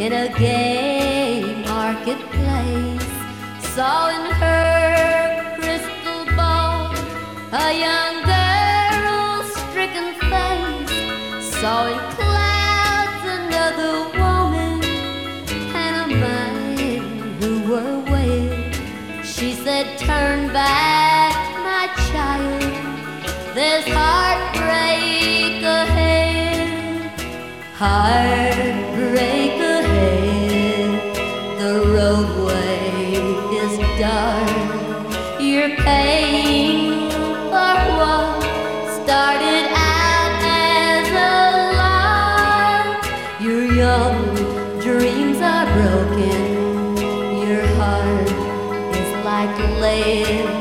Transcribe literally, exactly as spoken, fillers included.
in a gay marketplace, saw in her crystal ball a young girl's stricken face, saw in clouds another woman and a man who were wed. She said, "Turn back, my child, there's heartbreak ahead, heartbreak ahead. The roadway is dark. You're paying for what started out as a lark. Your young dreams are broken. Your heart is like lead.